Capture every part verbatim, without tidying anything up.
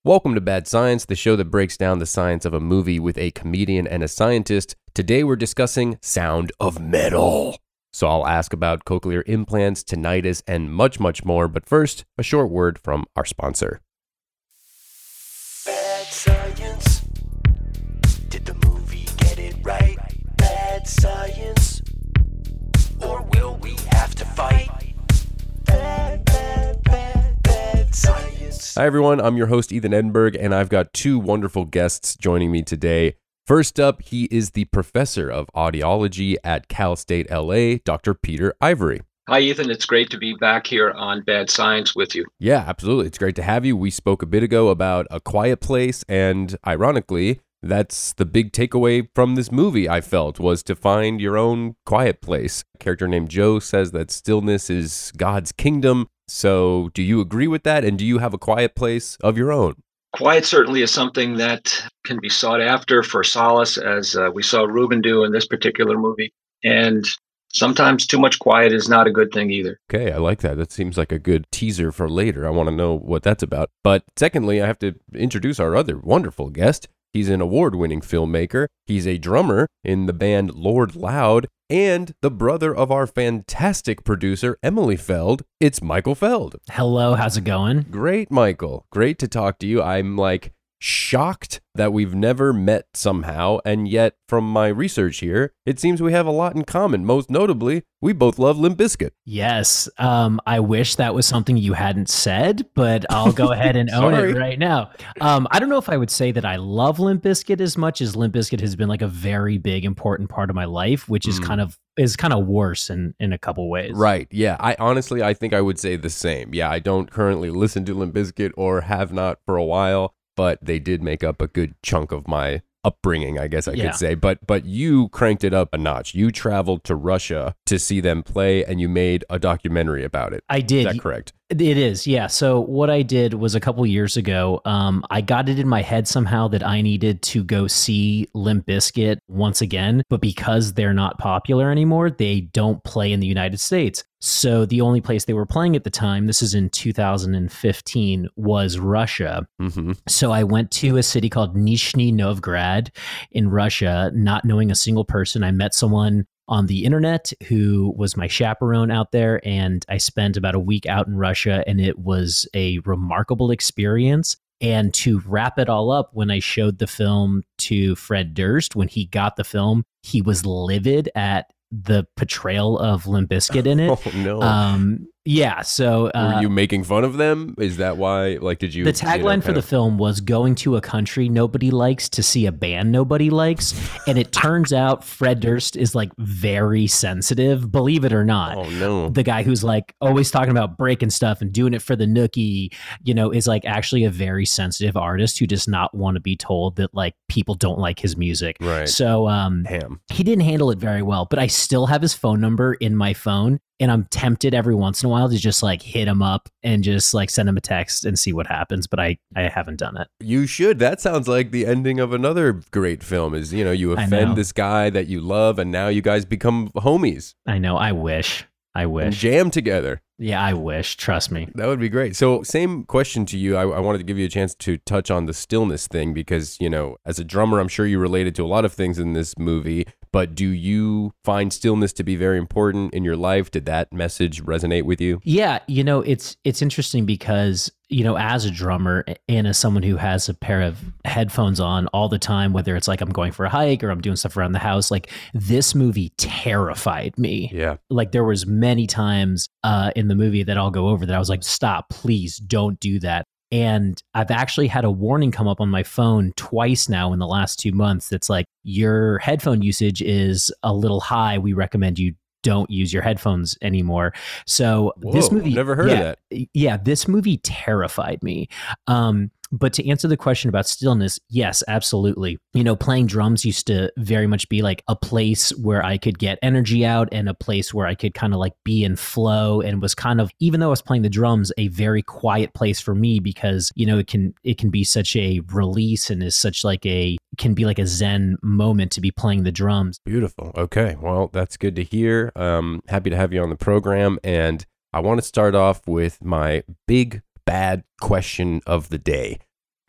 Welcome to Bad Science, the show that breaks down the science of a movie with a comedian and a scientist. Today we're discussing Sound of Metal. So I'll ask about cochlear implants, tinnitus, and much, much more. But first, a short word from our sponsor. Bad Science. Did the movie get it right? Bad Science. Or will we have to fight? Bad, bad, bad, bad Science. Hi everyone, I'm your host Ethan Edinburgh, and I've got two wonderful guests joining me today. First up, he is the professor of audiology at Cal State L A, Doctor Peter Ivory. Hi, Ethan. It's great to be back here on Bad Science with you. Yeah, absolutely. It's great to have you. We spoke a bit ago about A Quiet Place, and ironically, that's the big takeaway from this movie, I felt, was to find your own quiet place. A character named Joe says that stillness is God's kingdom. So do you agree with that? And do you have a quiet place of your own? Quiet certainly is something that can be sought after for solace, as uh, we saw Ruben do in this particular movie. And sometimes too much quiet is not a good thing either. Okay, I like that. That seems like a good teaser for later. I want to know what that's about. But secondly, I have to introduce our other wonderful guest. He's an award-winning filmmaker. He's a drummer in the band Lord Loud and the brother of our fantastic producer, Emily Feld. It's Michael Feld. Hello, how's it going? Great, Michael. Great to talk to you. I'm like shocked that we've never met somehow, and yet from my research here, it seems we have a lot in common. Most notably, we both love Limp Bizkit. Yes, um, I wish that was something you hadn't said, but I'll go ahead and own it right now. Um, I don't know if I would say that I love Limp Bizkit as much as Limp Bizkit has been like a very big, important part of my life, which is mm. kind of is kind of worse in, in a couple ways. Right. Yeah. I honestly, I think I would say the same. Yeah. I don't currently listen to Limp Bizkit or have not for a while, but they did make up a good chunk of my upbringing, I guess I yeah. could say. But but you cranked it up a notch. You traveled to Russia to see them play, and you made a documentary about it. I did. Is that correct? It is, yeah. So what I did was a couple years ago, um, I got it in my head somehow that I needed to go see Limp Bizkit once again, but because they're not popular anymore, they don't play in the United States. So the only place they were playing at the time, this is in two thousand fifteen, was Russia. Mm-hmm. So I went to a city called Nizhny Novgorod in Russia, not knowing a single person. I met someone on the internet who was my chaperone out there, and I spent about a week out in Russia, and it was a remarkable experience. And to wrap it all up, when I showed the film to Fred Durst, when he got the film, he was livid at the portrayal of Limp Bizkit in it. Oh, no. Um, yeah, so... Uh, Were you making fun of them? Is that why, like, did you... The tagline you know, for the of... film was going to a country nobody likes to see a band nobody likes. And it turns out Fred Durst is, like, very sensitive, believe it or not. Oh, no. The guy who's, like, always talking about breaking stuff and doing it for the nookie, you know, is, like, actually a very sensitive artist who does not want to be told that, like, people don't like his music. Right. So um, Damn. He didn't handle it very well, but I still have his phone number in my phone. And I'm tempted every once in a while to just like hit him up and just like send him a text and see what happens. But I, I haven't done it. You should. That sounds like the ending of another great film is, you know, you offend this guy that you love and now you guys become homies. I know. I wish. I wish. And jam together. Yeah, I wish. Trust me. That would be great. So same question to you. I, I wanted to give you a chance to touch on the stillness thing because, you know, as a drummer, I'm sure you related to a lot of things in this movie. But do you find stillness to be very important in your life? Did that message resonate with you? Yeah, you know, it's it's interesting because, you know, as a drummer and as someone who has a pair of headphones on all the time, whether it's like I'm going for a hike or I'm doing stuff around the house, like this movie terrified me. Yeah. Like there was many times uh, in the movie that I'll go over that I was like, stop, please don't do that. And I've actually had a warning come up on my phone twice now in the last two months. That's like, your headphone usage is a little high. We recommend you don't use your headphones anymore. So Whoa, this movie, never heard yeah, of that. Yeah, this movie terrified me. Um, But to answer the question about stillness, yes, absolutely. You know, playing drums used to very much be like a place where I could get energy out and a place where I could kind of like be in flow, and was kind of, even though I was playing the drums, a very quiet place for me because, you know, it can it can be such a release and is such like a, can be like a Zen moment to be playing the drums. Beautiful. Okay. Well, that's good to hear. Um, happy to have you on the program. And I want to start off with my big bad question of the day.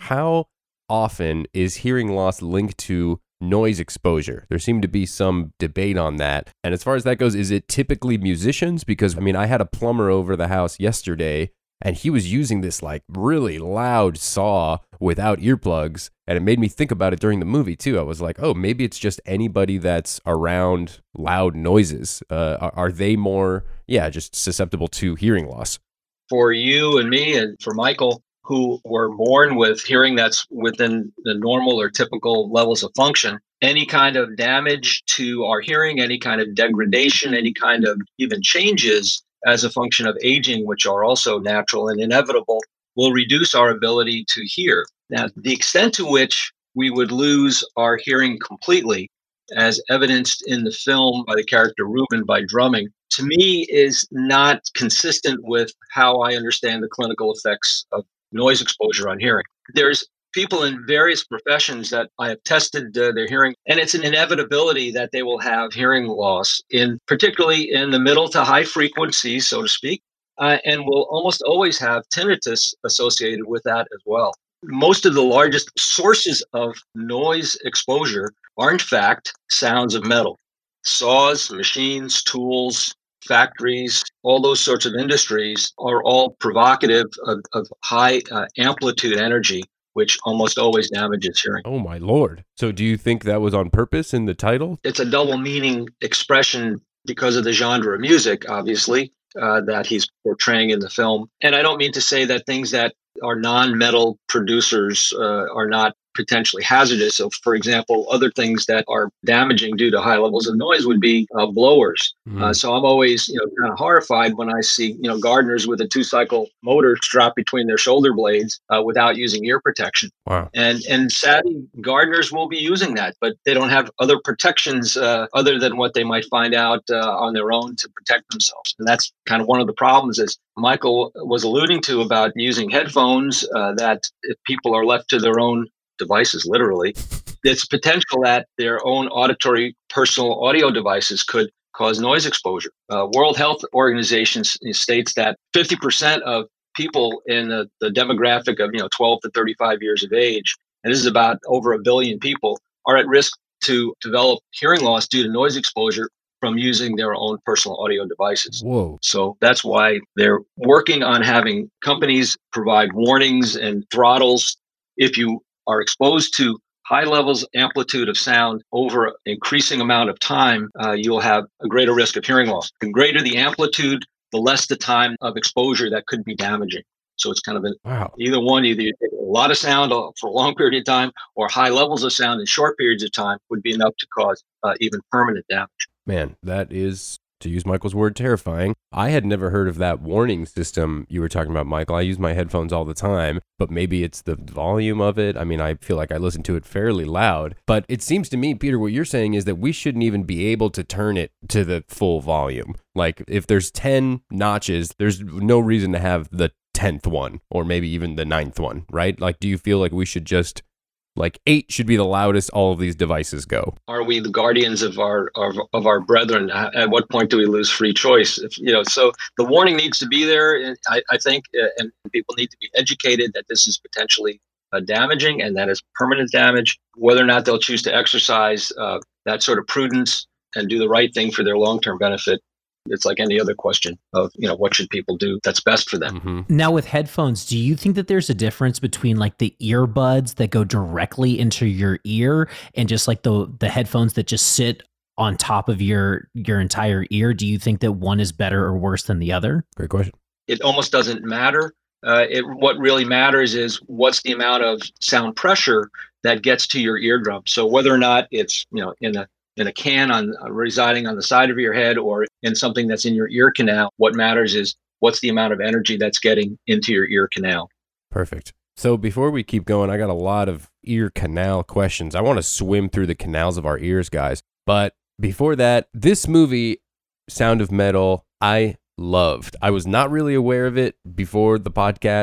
how often is hearing loss linked to noise exposure? There seemed to be some debate on that. And as far as that goes, is it typically musicians? Because, I mean, I had a plumber over the house yesterday, and he was using this like really loud saw without earplugs. And it made me think about it during the movie too. I was like, oh, maybe it's just anybody that's around loud noises. Uh, are, are they more, yeah, just susceptible to hearing loss? For you and me and for Michael, who were born with hearing that's within the normal or typical levels of function, any kind of damage to our hearing, any kind of degradation, any kind of even changes as a function of aging, which are also natural and inevitable, will reduce our ability to hear. Now, the extent to which we would lose our hearing completely, as evidenced in the film by the character Ruben by drumming, to me is not consistent with how I understand the clinical effects of noise exposure on hearing. There's people in various professions that I have tested uh, their hearing, and it's an inevitability that they will have hearing loss, in particularly in the middle to high frequencies, so to speak, uh, and will almost always have tinnitus associated with that as well. Most of the largest sources of noise exposure are, in fact, sounds of metal. Saws, machines, tools, factories, all those sorts of industries are all provocative of, of high uh, amplitude energy, which almost always damages hearing. Oh, my Lord. So do you think that was on purpose in the title? It's a double meaning expression because of the genre of music, obviously, uh, that he's portraying in the film. And I don't mean to say that things that are non-metal producers uh, are not potentially hazardous. So, for example, other things that are damaging due to high levels of noise would be uh, blowers. Mm. Uh, so I'm always, you know, kind of horrified when I see, you know, gardeners with a two-cycle motor strapped between their shoulder blades uh, without using ear protection. Wow. And and sadly, gardeners will be using that, but they don't have other protections uh, other than what they might find out uh, on their own to protect themselves. And that's kind of one of the problems, as Michael was alluding to, about using headphones, uh, that if people are left to their own devices, literally, it's potential that their own auditory personal audio devices could cause noise exposure. Uh, World Health Organization states that fifty percent of people in the, the demographic of, you know, twelve to thirty-five years of age, and this is about over a billion people, are at risk to develop hearing loss due to noise exposure from using their own personal audio devices. Whoa. So that's why they're working on having companies provide warnings and throttles. If you are exposed to high levels amplitude of sound over an increasing amount of time, uh, you'll have a greater risk of hearing loss. The greater the amplitude, the less the time of exposure that could be damaging. So it's kind of a, wow. either one, either you take a lot of sound for a long period of time, or high levels of sound in short periods of time would be enough to cause uh, even permanent damage. Man, that is, to use Michael's word, terrifying. I had never heard of that warning system you were talking about, Michael. I use my headphones all the time, but maybe it's the volume of it. I mean, I feel like I listen to it fairly loud, but it seems to me, Peter, what you're saying is that we shouldn't even be able to turn it to the full volume. Like if there's ten notches, there's no reason to have the tenth one or maybe even the ninth one, right? Like, do you feel like we should just, like eight should be the loudest all of these devices go? Are we the guardians of our of, of our brethren? At what point do we lose free choice? If, you know, so the warning needs to be there, I, I think, and people need to be educated that this is potentially uh, damaging and that is permanent damage. Whether or not they'll choose to exercise uh, that sort of prudence and do the right thing for their long-term benefit, it's like any other question of, you know, what should people do that's best for them. Mm-hmm. Now with headphones, do you think that there's a difference between like the earbuds that go directly into your ear and just like the the headphones that just sit on top of your your entire ear? Do you think that one is better or worse than the other? Great question. It almost doesn't matter. Uh, it what really matters is what's the amount of sound pressure that gets to your eardrum. So whether or not it's, you know, in a in a can on uh, residing on the side of your head or in something that's in your ear canal, what matters is what's the amount of energy that's getting into your ear canal. Perfect. So before we keep going, I got a lot of ear canal questions. I want to swim through the canals of our ears, guys. But before that, this movie, Sound of Metal, I loved. I was not really aware of it before the podcast.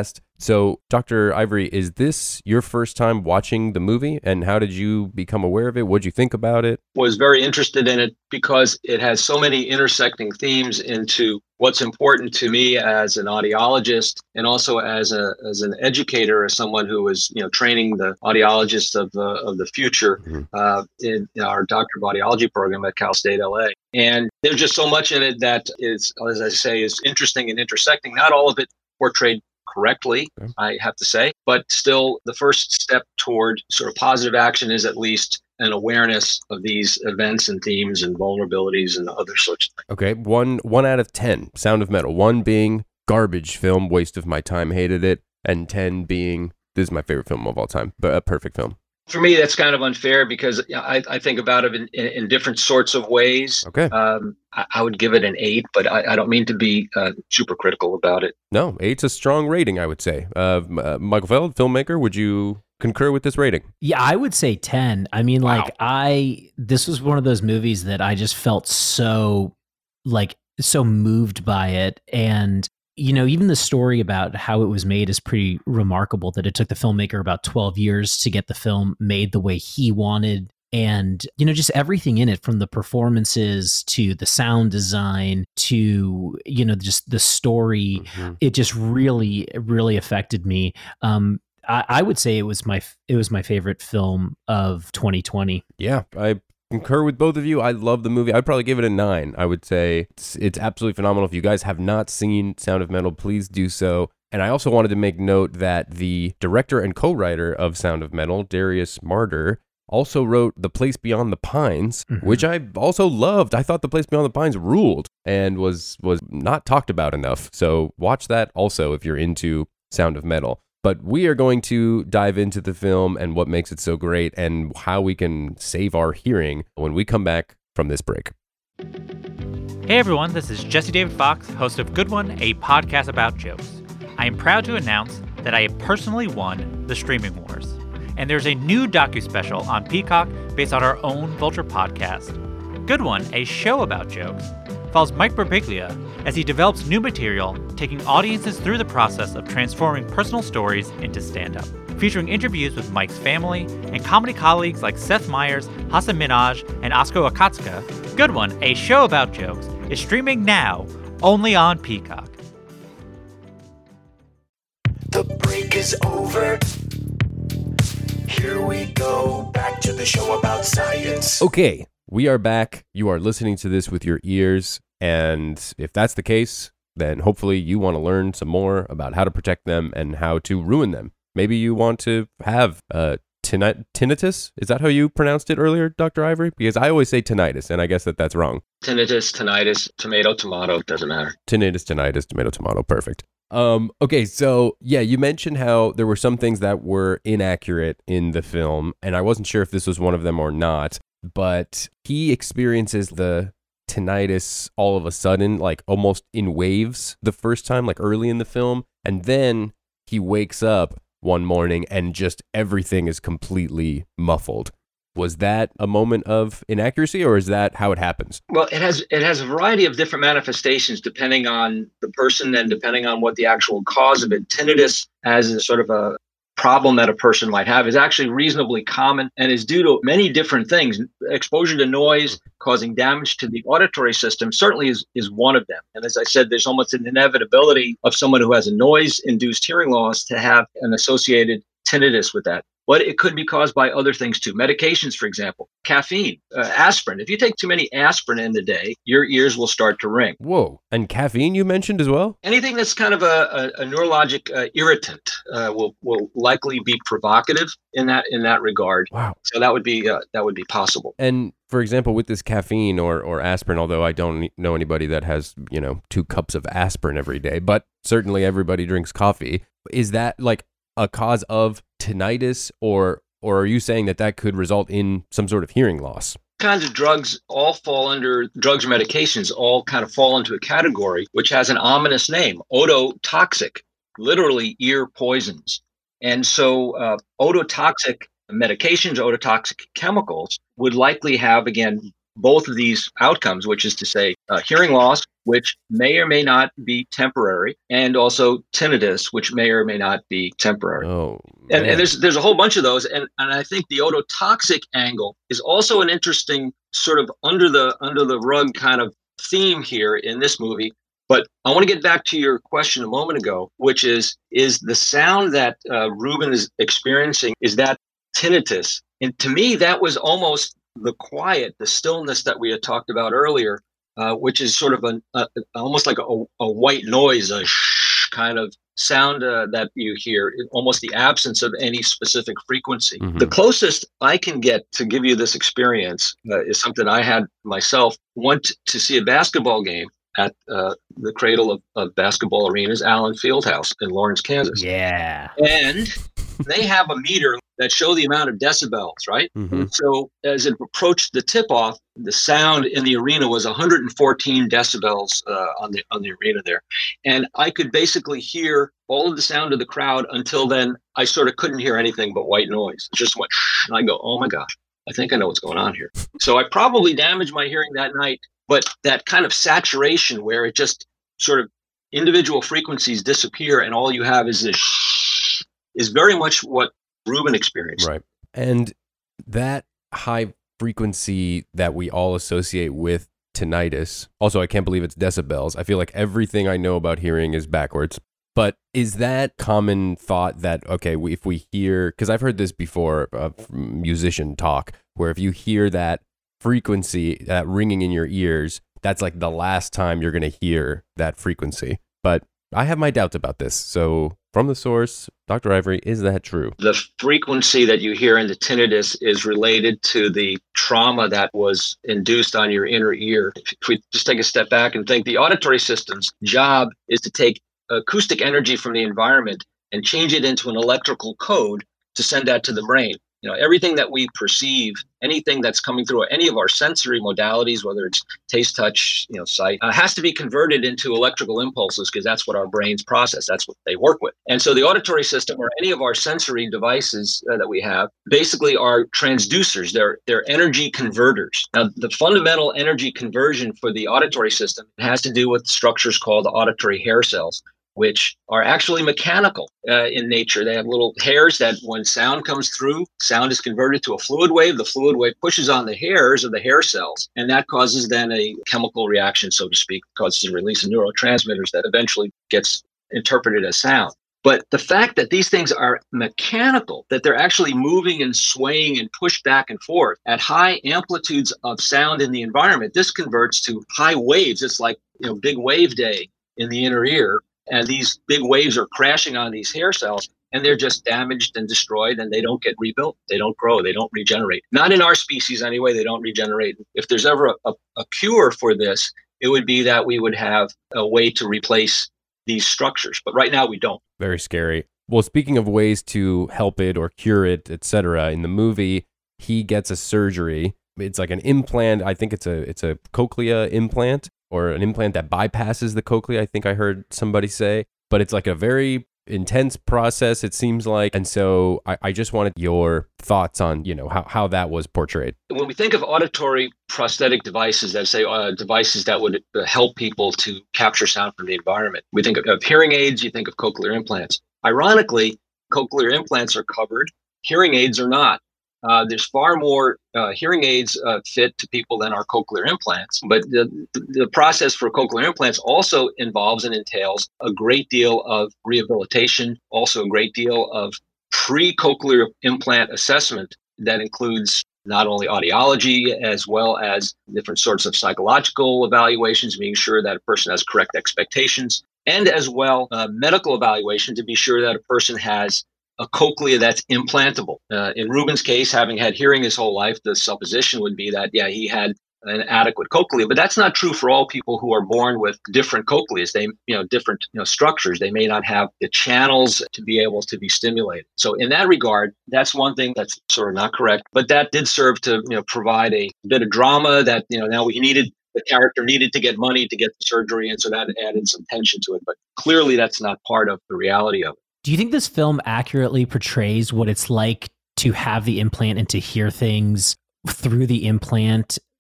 So, Doctor Ivory, is this your first time watching the movie? And how did you become aware of it? What did you think about it? Was very interested in it because it has so many intersecting themes into what's important to me as an audiologist and also as a as an educator, as someone who is you know training the audiologists of the of the future mm-hmm. uh, in, in our Doctor of Audiology program at Cal State L A. And there's just so much in it that is, as I say, is interesting and intersecting. Not all of it portrayed correctly, okay. I have to say, but still the first step toward sort of positive action is at least an awareness of these events and themes and vulnerabilities and other sorts of things. Okay, one one out of ten, Sound of Metal. One being garbage film, waste of my time, hated it, and ten being this is my favorite film of all time, but a perfect film. For me, that's kind of unfair because I, I think about it in, in, in different sorts of ways. Okay. Um, I, I would give it an eight, but I, I don't mean to be uh, super critical about it. No, eight's a strong rating, I would say. Uh, uh, Michael Feld, filmmaker, would you concur with this rating? Yeah, I would say ten. I mean, Wow. like I, this was one of those movies that I just felt so, like, so moved by it. And you know, even the story about how it was made is pretty remarkable, that it took the filmmaker about twelve years to get the film made the way he wanted. And, you know, just everything in it, from the performances to the sound design to, you know, just the story, mm-hmm. it just really, really affected me. Um, I, I would say it was my, it was my favorite film of twenty twenty. Yeah, I concur with both of you. I love the movie. I'd probably give it a nine. I would say it's, it's absolutely phenomenal. If you guys have not seen Sound of Metal, please do so. And I also wanted to make note that the director and co-writer of Sound of Metal, Darius Marder, also wrote The Place Beyond the Pines, mm-hmm. which I also loved. I thought The Place Beyond the Pines ruled and was was not talked about enough. So watch that also if you're into Sound of Metal. But we are going to dive into the film and what makes it so great and how we can save our hearing when we come back from this break. Hey everyone, this is Jesse David Fox, host of Good One, a podcast about jokes. I am proud to announce that I have personally won the Streaming Wars. And there's a new docu-special on Peacock based on our own Vulture podcast. Good One, a show about jokes, follows Mike Birbiglia as he develops new material, taking audiences through the process of transforming personal stories into stand-up. Featuring interviews with Mike's family and comedy colleagues like Seth Meyers, Hasan Minhaj, and Asko Akatsuka, Good One, a show about jokes, is streaming now, only on Peacock. The break is over. Here we go, back to the show about science. Okay, we are back. You are listening to this with your ears. And if that's the case, then hopefully you want to learn some more about how to protect them and how to ruin them. Maybe you want to have uh, tinni- tinnitus? Is that how you pronounced it earlier, Doctor Ivory? Because I always say tinnitus, and I guess that that's wrong. Tinnitus, tinnitus, tomato, tomato, doesn't matter. Tinnitus, tinnitus, tomato, tomato, perfect. Um, okay, so yeah, you mentioned how there were some things that were inaccurate in the film, and I wasn't sure if this was one of them or not, but he experiences the tinnitus all of a sudden, like almost in waves the first time, like early in the film, and then he wakes up one morning and just everything is completely muffled. Was that a moment of inaccuracy, or is that how it happens? Well, it has it has a variety of different manifestations depending on the person and depending on what the actual cause of it. Tinnitus as a sort of a problem that a person might have is actually reasonably common and is due to many different things. Exposure to noise causing damage to the auditory system certainly is, is one of them. And as I said, there's almost an inevitability of someone who has a noise-induced hearing loss to have an associated tinnitus with that. But it could be caused by other things too. Medications, for example, caffeine, uh, aspirin. If you take too many aspirin in the day, your ears will start to ring. Whoa. And caffeine you mentioned as well? Anything that's kind of a, a, a neurologic uh, irritant uh, will will likely be provocative in that in that regard. Wow. So that would be uh, that would be possible. And for example, with this caffeine or or aspirin, although I don't know anybody that has, you know, two cups of aspirin every day, but certainly everybody drinks coffee. Is that like a cause of tinnitus, or or are you saying that that could result in some sort of hearing loss? Kinds of drugs all fall under drugs or medications all kind of fall into a category which has an ominous name, ototoxic, literally ear poisons. And so uh, ototoxic medications, ototoxic chemicals would likely have, again, both of these outcomes, which is to say uh, hearing loss, which may or may not be temporary, and also tinnitus, which may or may not be temporary. Oh, and, and there's there's a whole bunch of those. And, and I think the ototoxic angle is also an interesting sort of under the under the rug kind of theme here in this movie. But I want to get back to your question a moment ago, which is, is the sound that uh, Ruben is experiencing, is that tinnitus? And to me, that was almost the quiet, the stillness that we had talked about earlier, uh, which is sort of an, a, almost like a, a white noise, a shh kind of sound uh, that you hear, almost the absence of any specific frequency. Mm-hmm. The closest I can get to give you this experience uh, is something I had myself. Went to see a basketball game at uh, the cradle of, of basketball arenas, Allen Fieldhouse in Lawrence, Kansas. Yeah. And they have a meter that show the amount of decibels, right? Mm-hmm. So as it approached the tip-off, the sound in the arena was one hundred fourteen decibels uh, on the on the arena there. And I could basically hear all of the sound of the crowd. Until then, I sort of couldn't hear anything but white noise. It just went, shh, and I go, oh my gosh, I think I know what's going on here. So I probably damaged my hearing that night. But that kind of saturation where it just sort of individual frequencies disappear and all you have is this shh, is very much what Ruben experienced. Right. And that high frequency that we all associate with tinnitus, also, I can't believe it's decibels. I feel like everything I know about hearing is backwards. But is that common thought that, okay, we, if we hear, because I've heard this before uh, from musician talk, where if you hear that frequency, that ringing in your ears, that's like the last time you're going to hear that frequency. But I have my doubts about this. So from the source, Doctor Ivory, is that true? The frequency that you hear in the tinnitus is related to the trauma that was induced on your inner ear. If we just take a step back and think, the auditory system's job is to take acoustic energy from the environment and change it into an electrical code to send that to the brain. You know, everything that we perceive, anything that's coming through any of our sensory modalities, whether it's taste, touch, you know, sight, uh, has to be converted into electrical impulses because that's what our brains process. That's what they work with. And so the auditory system or any of our sensory devices uh, that we have basically are transducers. They're, they're energy converters. Now, the fundamental energy conversion for the auditory system has to do with structures called auditory hair cells, which are actually mechanical uh, in nature. They have little hairs that when sound comes through, sound is converted to a fluid wave. The fluid wave pushes on the hairs of the hair cells, and that causes then a chemical reaction, so to speak, causes a release of neurotransmitters that eventually gets interpreted as sound. But the fact that these things are mechanical, that they're actually moving and swaying and pushed back and forth at high amplitudes of sound in the environment, this converts to high waves. It's like, you know, big wave day in the inner ear. And these big waves are crashing on these hair cells, and they're just damaged and destroyed, and they don't get rebuilt. They don't grow. They don't regenerate. Not in our species anyway. They don't regenerate. If there's ever a, a, a cure for this, it would be that we would have a way to replace these structures. But right now we don't. Very scary. Well, speaking of ways to help it or cure it, et cetera, in the movie, he gets a surgery. It's like an implant. I think it's a it's a cochlea implant, or an implant that bypasses the cochlea, I think I heard somebody say. But it's like a very intense process, it seems like. And so I, I just wanted your thoughts on, you know, how, how that was portrayed. When we think of auditory prosthetic devices, that say uh, devices that would help people to capture sound from the environment, we think of, of hearing aids, you think of cochlear implants. Ironically, cochlear implants are covered. Hearing aids are not. Uh, there's far more uh, hearing aids uh, fit to people than are cochlear implants. But the, the process for cochlear implants also involves and entails a great deal of rehabilitation, also a great deal of pre-cochlear implant assessment that includes not only audiology as well as different sorts of psychological evaluations, being sure that a person has correct expectations, and as well uh, medical evaluation to be sure that a person has a cochlea that's implantable. Uh, in Ruben's case, having had hearing his whole life, the supposition would be that, yeah, he had an adequate cochlea, but that's not true for all people who are born with different cochleas. They, you know, different you know, structures. They may not have the channels to be able to be stimulated. So in that regard, that's one thing that's sort of not correct, but that did serve to, you know, provide a bit of drama that, you know, now we needed, the character needed to get money to get the surgery, and so that added some tension to it. But clearly that's not part of the reality of it. Do you think this film accurately portrays what it's like to have the implant and to hear things through the implant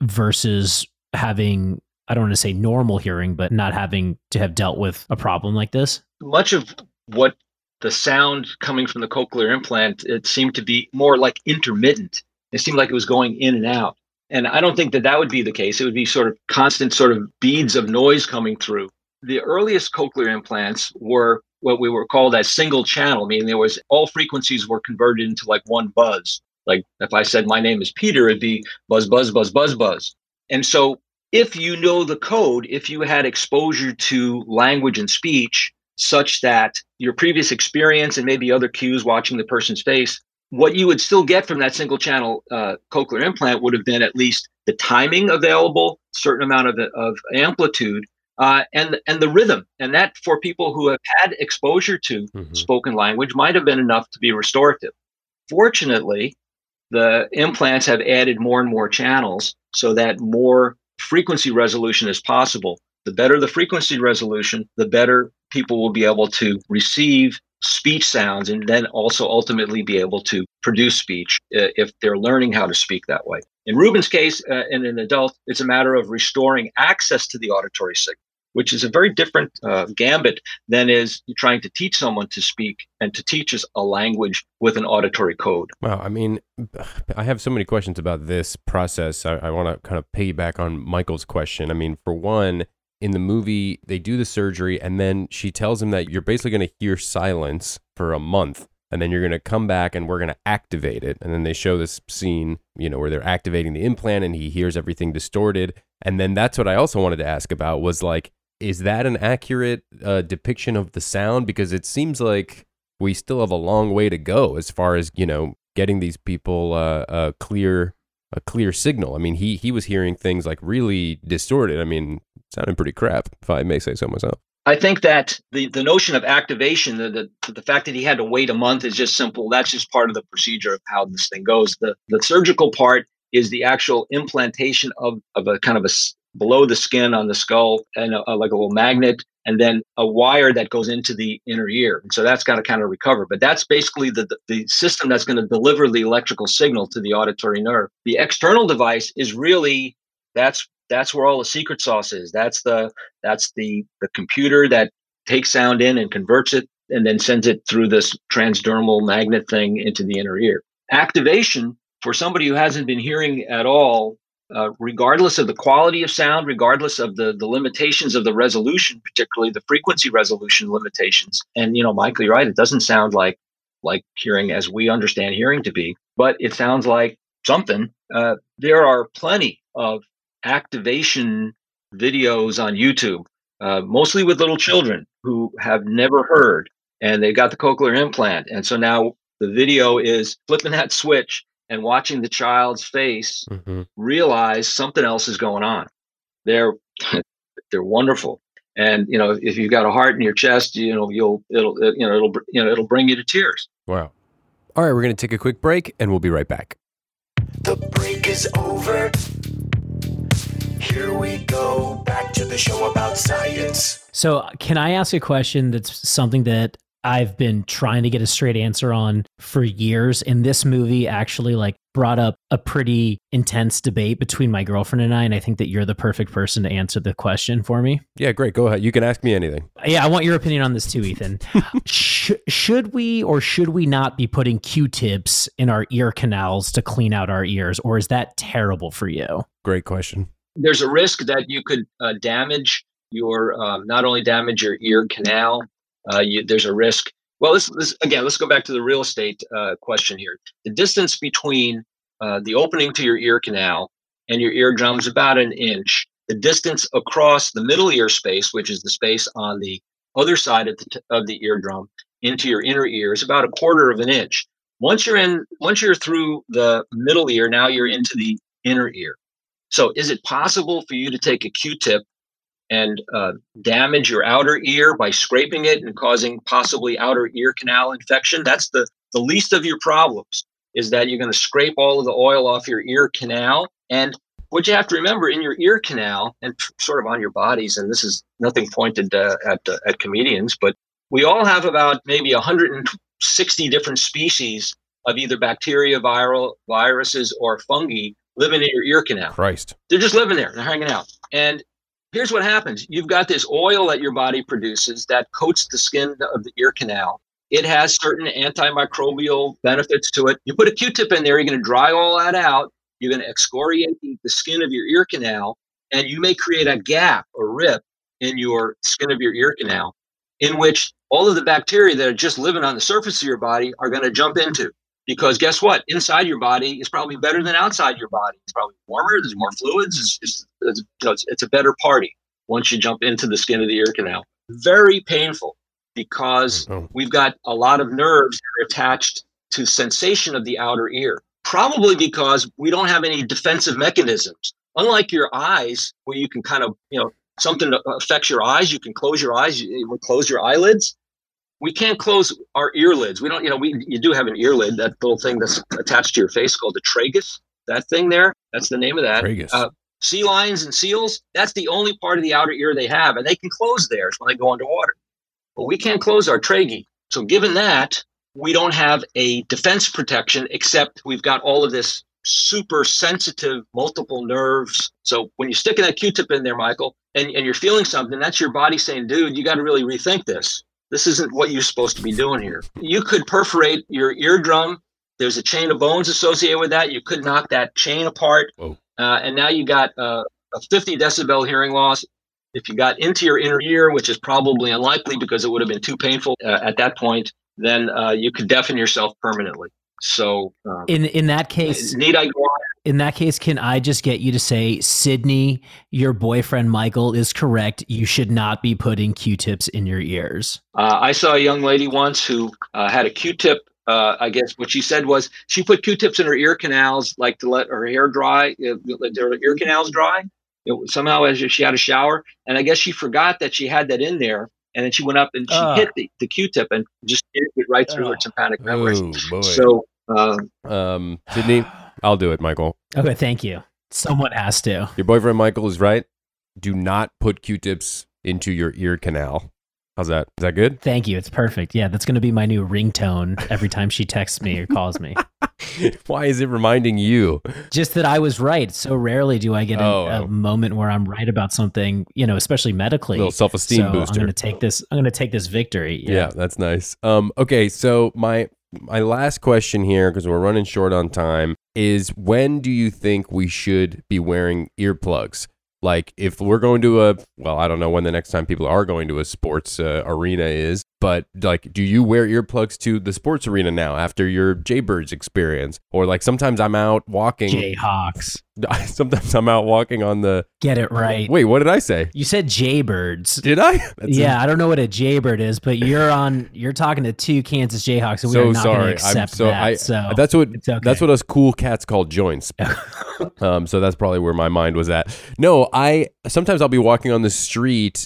versus having, I don't want to say normal hearing, but not having to have dealt with a problem like this? Much of what the sound coming from the cochlear implant, it seemed to be more like intermittent. It seemed like it was going in and out. And I don't think that that would be the case. It would be sort of constant sort of beads of noise coming through. The earliest cochlear implants were what we were called as single channel, meaning there was all frequencies were converted into like one buzz. Like if I said my name is Peter, it'd be buzz, buzz, buzz, buzz, buzz. And so if you know the code, if you had exposure to language and speech such that your previous experience and maybe other cues watching the person's face, what you would still get from that single channel uh, cochlear implant would have been at least the timing available, certain amount of, of amplitude, uh, and, and the rhythm. And that for people who have had exposure to mm-hmm. spoken language might have been enough to be restorative. Fortunately, the implants have added more and more channels so that more frequency resolution is possible. The better the frequency resolution, the better people will be able to receive speech sounds and then also ultimately be able to produce speech uh, if they're learning how to speak that way. In Ruben's case, uh, in an adult, it's a matter of restoring access to the auditory signal, which is a very different uh, gambit than is trying to teach someone to speak and to teach us a language with an auditory code. Wow. I mean, I have so many questions about this process. I, I want to kind of piggyback on Michael's question. I mean, for one, in the movie, they do the surgery and then she tells him that you're basically going to hear silence for a month and then you're going to come back and we're going to activate it. And then they show this scene, you know, where they're activating the implant and he hears everything distorted. And then that's what I also wanted to ask about was like, is that an accurate uh, depiction of the sound? Because it seems like we still have a long way to go as far as, you know, getting these people uh, a clear a clear signal. I mean, he he was hearing things like really distorted. I mean, sounding pretty crap, if I may say so myself. I think that the, the notion of activation, the, the the fact that he had to wait a month is just simple. That's just part of the procedure of how this thing goes. The the surgical part is the actual implantation of, of a kind of a below the skin on the skull and a, a, like a little magnet and then a wire that goes into the inner ear. And so that's got to kind of recover. But that's basically the, the, the system that's going to deliver the electrical signal to the auditory nerve. The external device is really, that's that's where all the secret sauce is. That's the that's the the computer that takes sound in and converts it and then sends it through this transdermal magnet thing into the inner ear. Activation for somebody who hasn't been hearing at all, Uh, regardless of the quality of sound, regardless of the, the limitations of the resolution, particularly the frequency resolution limitations. And, you know, Michael, you're right. It doesn't sound like like hearing as we understand hearing to be, but it sounds like something. Uh, there are plenty of activation videos on YouTube, uh, mostly with little children who have never heard, and they got the cochlear implant. And so now the video is flipping that switch and watching the child's face mm-hmm. realize something else is going on. They're they're wonderful, and you know if you've got a heart in your chest, you know you'll it'll you know it'll you know it'll bring you to tears. Wow! All right, we're going to take a quick break, and we'll be right back. The break is over. Here we go back to the show about science. So, can I ask a question that's something that I've been trying to get a straight answer on for years. And this movie actually like brought up a pretty intense debate between my girlfriend and I. And I think that you're the perfect person to answer the question for me. Yeah, great. Go ahead. You can ask me anything. Yeah, I want your opinion on this too, Ethan. Sh- should we or should we not be putting Q-tips in our ear canals to clean out our ears? Or is that terrible for you? Great question. There's a risk that you could uh, damage your, um, not only damage your ear canal, Uh, you, there's a risk. Well, let's, let's again, let's go back to the real estate uh, question here. The distance between uh, the opening to your ear canal and your eardrum is about an inch. The distance across the middle ear space, which is the space on the other side of the, t- of the eardrum, into your inner ear is about a quarter of an inch. Once you're in, once you're through the middle ear, now you're into the inner ear. So, is it possible for you to take a Q-tip and uh, damage your outer ear by scraping it and causing possibly outer ear canal infection? That's the, the least of your problems, is that you're going to scrape all of the oil off your ear canal. And what you have to remember in your ear canal and sort of on your bodies, and this is nothing pointed uh, at, uh, at comedians, but we all have about maybe one hundred sixty different species of either bacteria, viral viruses, or fungi living in your ear canal. Christ. They're just living there. They're hanging out. And here's what happens. You've got this oil that your body produces that coats the skin of the ear canal. It has certain antimicrobial benefits to it. You put a Q-tip in there, you're going to dry all that out. You're going to excoriate the, the skin of your ear canal, and you may create a gap or rip in your skin of your ear canal in which all of the bacteria that are just living on the surface of your body are going to jump into. Because guess what? Inside your body is probably better than outside your body. It's probably warmer. There's more fluids. It's, it's, it's, you know, it's, it's a better party once you jump into the skin of the ear canal. Very painful because Oh. we've got a lot of nerves that are attached to sensation of the outer ear. Probably because we don't have any defensive mechanisms. Unlike your eyes, where you can kind of, you know, something affects your eyes, you can close your eyes, you, you close your eyelids. We can't close our earlids. We don't, you know, we you do have an earlid, that little thing that's attached to your face called the tragus. That thing there, that's the name of that. Tragus. Uh, sea lions and seals, that's the only part of the outer ear they have, and they can close theirs when they go underwater. But we can't close our trachea. So given that, we don't have a defense protection, except we've got all of this super sensitive multiple nerves. So when you're sticking that Q-tip in there, Michael, and, and you're feeling something, that's your body saying, dude, you got to really rethink this. This isn't what you're supposed to be doing here. You could perforate your eardrum. There's a chain of bones associated with that. You could knock that chain apart. Whoa. Uh, and now you got uh, a fifty decibel hearing loss. If you got into your inner ear, which is probably unlikely because it would have been too painful uh, at that point, then uh, you could deafen yourself permanently. So um, In in that case, need I go on? in that case, can I just get you to say, Sydney, your boyfriend Michael is correct. You should not be putting Q-tips in your ears. Uh, I saw a young lady once who uh, had a Q-tip. Uh, I guess what she said was she put Q-tips in her ear canals, like to let her hair dry, uh, let her ear canals dry. It was somehow as she had a shower, and I guess she forgot that she had that in there, and then she went up and she Uh. hit the, the Q-tip and just hit it right through her Oh. tympanic membrane. Oh, boy. So uh, Um, Sydney, I'll do it, Michael. Okay, thank you. Someone has to. Your boyfriend Michael is right. Do not put Q-tips into your ear canal. How's that? Is that good? Thank you. It's perfect. Yeah, that's going to be my new ringtone every time she texts me or calls me. Why is it reminding you? Just that I was right. So rarely do I get a, Oh, a oh. moment where I'm right about something, you know, especially medically. Little self-esteem so booster. I'm going to take this. I'm going to take this victory. Yeah. that's nice. Um, okay, so my my last question here, because we're running short on time, is when do you think we should be wearing earplugs? Like if we're going to a, well, I don't know when the next time people are going to a sports uh, arena is, but like, do you wear earplugs to the sports arena now after your Jaybirds experience? Or like sometimes I'm out walking. Jayhawks. Sometimes I'm out walking on the, Get it right. wait, what did I say? You said Jaybirds. Did I? That's Yeah, I don't know what a Jaybird is, but you're on. You're talking to two Kansas Jayhawks, and we so are not going to sorry. accept I'm so, that. I, so that's what it's okay. that's what us cool cats call joints. um, so that's probably where my mind was at. No, I sometimes I'll be walking on the street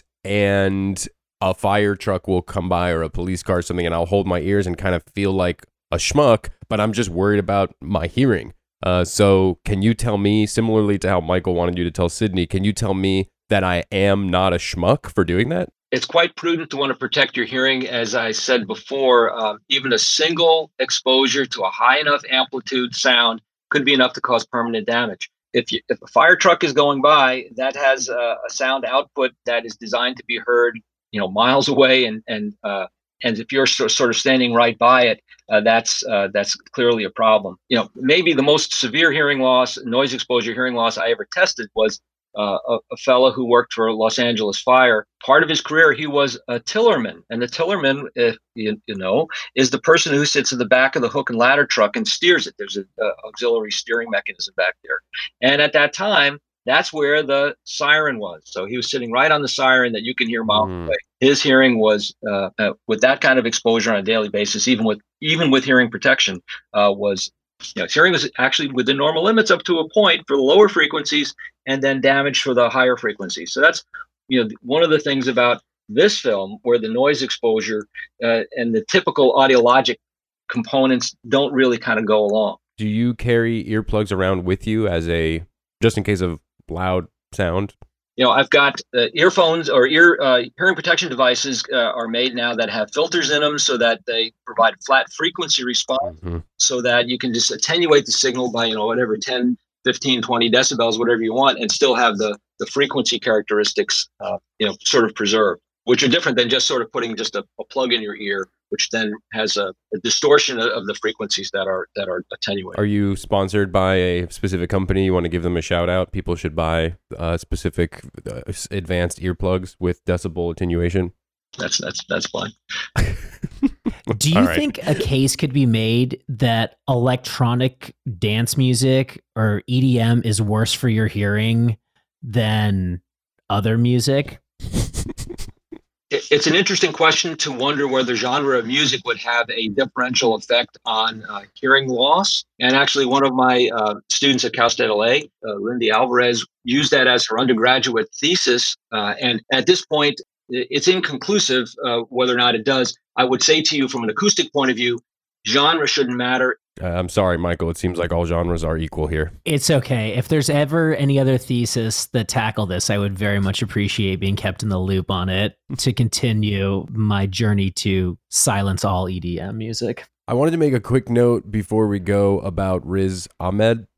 and a fire truck will come by or a police car or something, and I'll hold my ears and kind of feel like a schmuck, but I'm just worried about my hearing. Uh, so can you tell me, similarly to how Michael wanted you to tell Sydney, can you tell me that I am not a schmuck for doing that? it's quite prudent to want to protect your hearing. As I said before, um, even a single exposure to a high enough amplitude sound could be enough to cause permanent damage. If you, if a fire truck is going by, that has a, a sound output that is designed to be heard, you know, miles away, and and uh, and if you're so, sort of standing right by it, uh, that's uh, that's clearly a problem. You know, maybe the most severe hearing loss, noise exposure hearing loss I ever tested was uh, a, a fellow who worked for Los Angeles Fire. Part of his career, he was a tillerman, and the tillerman, if you, you know, is the person who sits in the back of the hook and ladder truck and steers it. There's an auxiliary steering mechanism back there, and at that time, that's where the siren was. So he was sitting right on the siren that you can hear miles Mm. away. His hearing was, uh, uh, with that kind of exposure on a daily basis, even with even with hearing protection, uh, was, you know, his hearing was actually within normal limits up to a point for the lower frequencies, and then damaged for the higher frequencies. So that's, you know, one of the things about this film, where the noise exposure uh, and the typical audiologic components don't really kind of go along. Do you carry earplugs around with you as a, just in case of loud sound? You know, I've got uh, earphones or ear uh, hearing protection devices uh, are made now that have filters in them so that they provide flat frequency response, Mhm. so that you can just attenuate the signal by, you know, whatever, ten, fifteen, twenty decibels, whatever you want, and still have the, the frequency characteristics, uh, you know, sort of preserved, which are different than just sort of putting just a, a plug in your ear, which then has a, a distortion of, of the frequencies that are that are attenuated. Are you sponsored by a specific company? You want to give them a shout out? People should buy uh, specific uh, advanced earplugs with decibel attenuation. That's that's that's fine. Do you All right. think a case could be made that electronic dance music or E D M is worse for your hearing than other music? It, it's an interesting question to wonder whether genre of music would have a differential effect on uh, hearing loss. And actually, one of my uh, students at Cal State L A, uh, Lindy Alvarez, used that as her undergraduate thesis. Uh, and at this point, it's inconclusive uh, whether or not it does. I would say to you from an acoustic point of view, genre shouldn't matter. Uh, I'm sorry, Michael. It seems like all genres are equal here. It's okay. If there's ever any other thesis that tackle this, I would very much appreciate being kept in the loop on it to continue my journey to silence all E D M music. I wanted to make a quick note before we go about Riz Ahmed.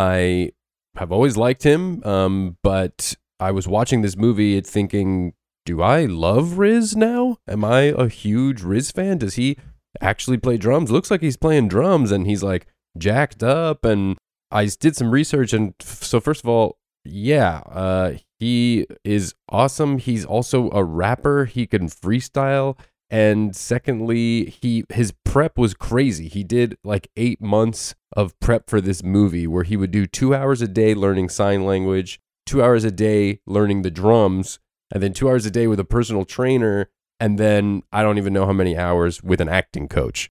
I have always liked him, um, but I was watching this movie thinking, do I love Riz now? Am I a huge Riz fan? Does he actually play drums? Looks like he's playing drums and he's like jacked up. And I did some research. And f- so first of all, yeah, uh, he is awesome. He's also a rapper. He can freestyle. And secondly, he his prep was crazy. He did like eight months of prep for this movie where he would do two hours a day learning sign language, two hours a day learning the drums, and then two hours a day with a personal trainer, and then I don't even know how many hours with an acting coach.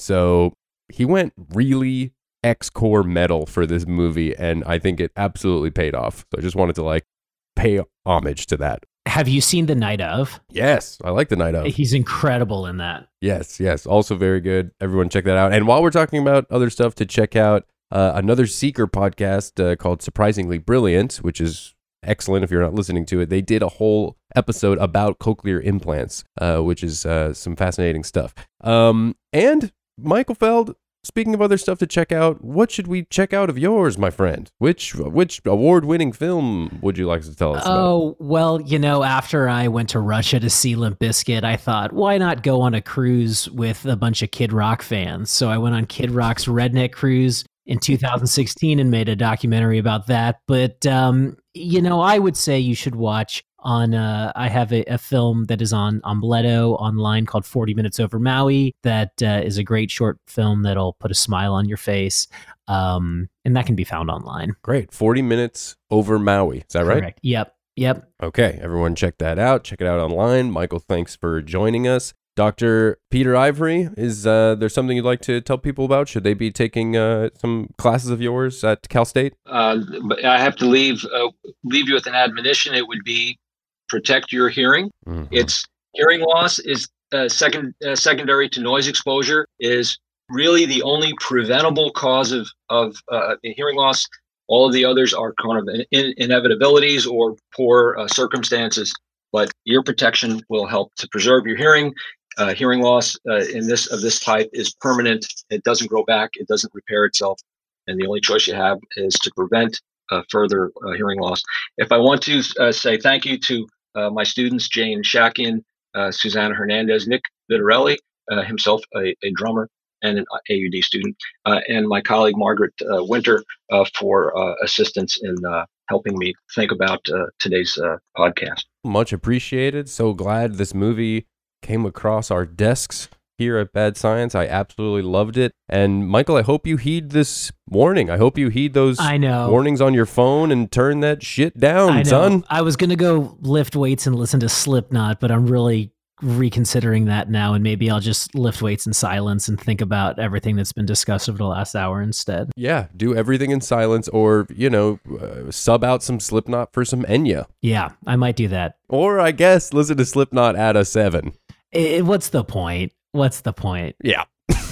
So he went really X-core metal for this movie, and I think it absolutely paid off. So I just wanted to like pay homage to that. Have you seen The Night Of? Yes, I like The Night Of. He's incredible in that. Yes, yes, also very good. Everyone check that out. And while we're talking about other stuff to check out, uh, another Seeker podcast uh, called Surprisingly Brilliant, which is excellent if you're not listening to it. They did a whole episode about cochlear implants, uh, which is uh, some fascinating stuff. Um, and Michael Feld, speaking of other stuff to check out, what should we check out of yours, my friend? Which which award-winning film would you like to tell us about? Oh, well, you know, after I went to Russia to see Limp Bizkit, I thought, why not go on a cruise with a bunch of Kid Rock fans? So I went on Kid Rock's Redneck Cruise in two thousand sixteen and made a documentary about that. But, um, you know, I would say you should watch on, uh, I have a, a film that is on Ombletto online called forty minutes over Maui. That uh, is a great short film that'll put a smile on your face. Um, and that can be found online. Great. forty minutes over Maui. Is that right? Correct. Yep. Yep. Okay, everyone check that out. Check it out online. Michael, thanks for joining us. Doctor Peter Ivory, is uh, there something you'd like to tell people about? Should they be taking uh, some classes of yours at Cal State? Uh, but I have to leave uh, leave you with an admonition. It would be protect your hearing. Mm-hmm. It's hearing loss is uh, second uh, secondary to noise exposure is really the only preventable cause of of uh, hearing loss. All of the others are kind of in- inevitabilities or poor uh, circumstances. But ear protection will help to preserve your hearing. Uh, hearing loss uh, in this of this type is permanent. It doesn't grow back. It doesn't repair itself. And the only choice you have is to prevent uh, further uh, hearing loss. If I want to uh, say thank you to uh, my students, Jane Shakin, uh, Susanna Hernandez, Nick Vitarelli, uh, himself a, a drummer and an A U D student, uh, and my colleague Margaret uh, Winter uh, for uh, assistance in uh, helping me think about uh, today's uh, podcast. Much appreciated. So glad this movie came across our desks here at Bad Science. I absolutely loved it. And Michael, I hope you heed this warning. I hope you heed those I know. warnings on your phone and turn that shit down, I know. son. I was going to go lift weights and listen to Slipknot, but I'm really reconsidering that now, and maybe I'll just lift weights in silence and think about everything that's been discussed over the last hour instead. Yeah, do everything in silence, or, you know, uh, sub out some Slipknot for some Enya. Yeah, I might do that. Or, I guess, listen to Slipknot at a seven. I what's the point? What's the point? Yeah.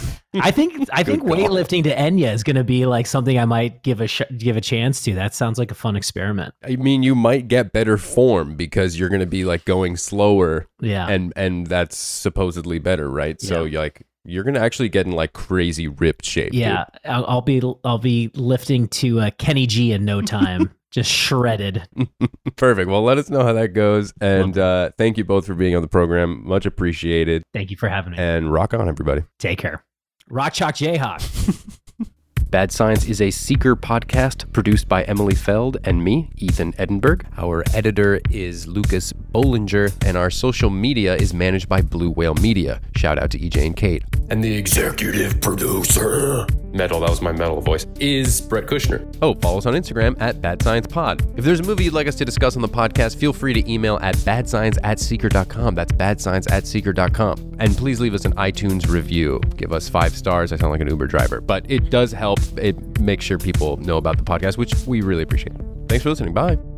I think I think Good call. weightlifting to Enya is going to be like something I might give a sh- give a chance to. That sounds like a fun experiment. I mean, you might get better form because you're going to be like going slower, Yeah. and and that's supposedly better, right? So Yeah. you're like you're going to actually get in like crazy ripped shape. Yeah, I'll, I'll be I'll be lifting to uh, Kenny G in no time. Just shredded. Perfect. Well, let us know how that goes. And uh, thank you both for being on the program. Much appreciated. Thank you for having me. And rock on, everybody. Take care. Rock Chalk Jayhawk. Bad Science is a Seeker podcast produced by Emily Feld and me, Ethan Edinburgh. Our editor is Lucas Bollinger, and our social media is managed by Blue Whale Media. Shout out to E J and Kate. And the executive producer, Metal, that was my metal voice, is Brett Kushner. Oh, follow us on Instagram at Bad Science Pod. If there's a movie you'd like us to discuss on the podcast, feel free to email at badscience at seeker dot com. That's badscience at seeker dot com. And please leave us an iTunes review. Give us five stars. I sound like an Uber driver, but it does help. It makes sure people know about the podcast, which we really appreciate. Thanks for listening. Bye.